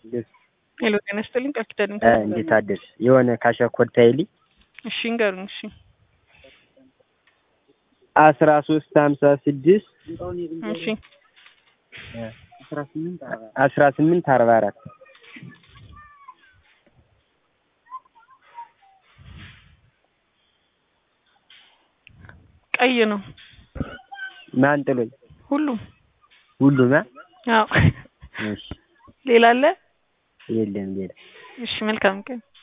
ሄሎ ጤና ይስጥልኝ ቃል ኪዳን እንዴት አደርሽ? የሆነ ካሸኮድ ታይልኝ። እሺ እንገሩኝ። እሺ 1356 እሺ 1844 ቀይ ነው። ማን ጥሎኝ? ሁሉም አዎ። እሺ ሌላ አለ? የለም ሌላ። እሺ መልካም ቀን።